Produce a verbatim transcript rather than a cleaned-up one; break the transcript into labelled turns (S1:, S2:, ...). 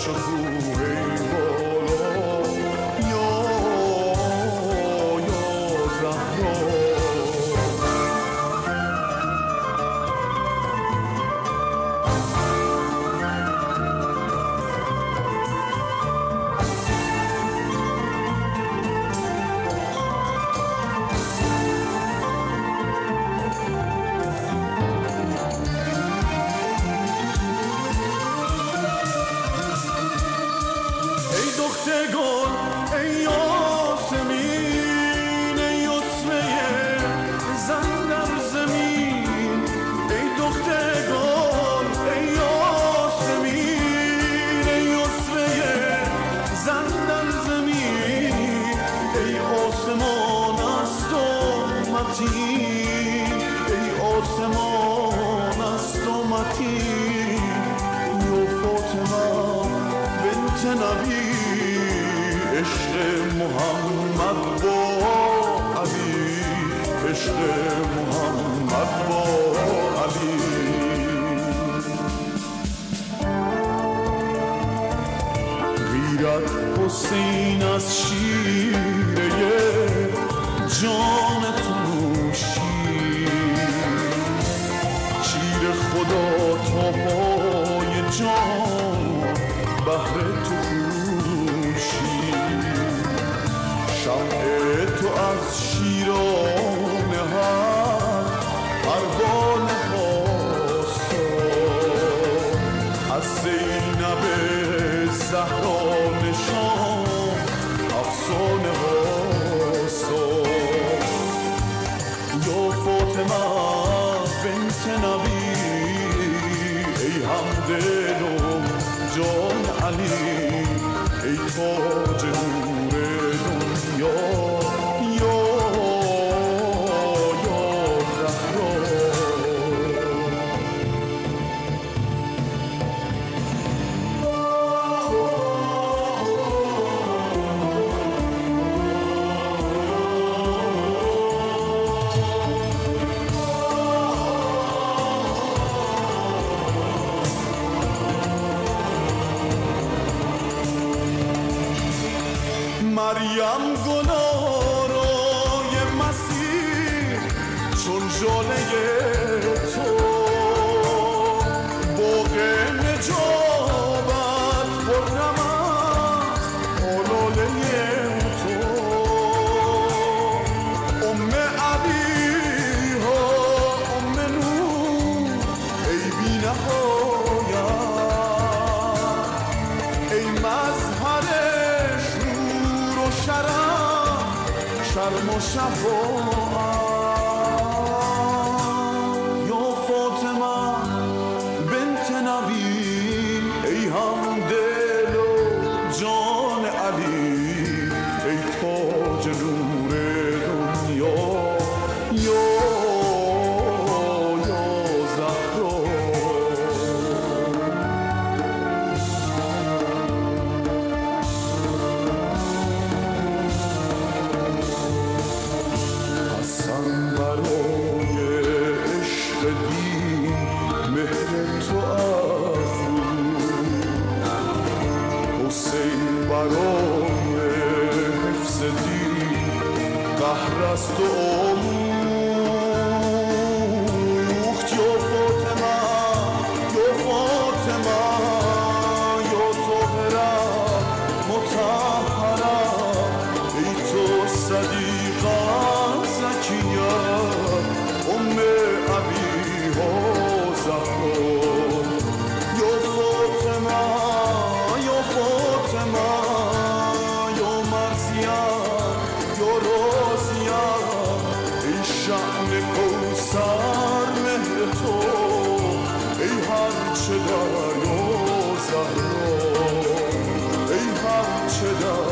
S1: شکوه بالا یا یا زهرا. گل ای آسمین ای اسمه زن در زمین، ای دختر گل ای آسمین ای اسمه زن در زمین، ای آسمان است و متین، ای آسمان است و متین. یا فاطمه بنت نبی، عشق محمد با علی، عشق محمد با علی. غیرت حسین از شیره جان تو نوشی، شیر خدا تا پای جان بهر تو کوشی. شمع تو از شیران هر پروانه هاستا، از زینب زهرا نشان افسانه هاستا. یا فاطمه بنت نبی، ای همدل و جان علی، ای تاج نور دنیا یا یا زهرا. مریم گلارای مسیح چون ژاله تو، باغ نجابت خرم است آلاله تو. ام علی ها ام نور ای بی نهایت، ای مظهر شرم و شفاعت. یا فاطمه بنت نبی، ای همدل و جان علی، ای تاج نور دنیا یا یا زهرا. برای حفظ دین قهر است و آموخت. یا فاطمه یا فاطمه یا طاهره مطهره، ای تو صدیقه زکیه ام ابیها زهرا. یا فاطمه یا فاطمه یا مرزیه یا رازیه، ای شأن کوثر مهر تو، ای هر چه در یا زهرا، ای هر چه در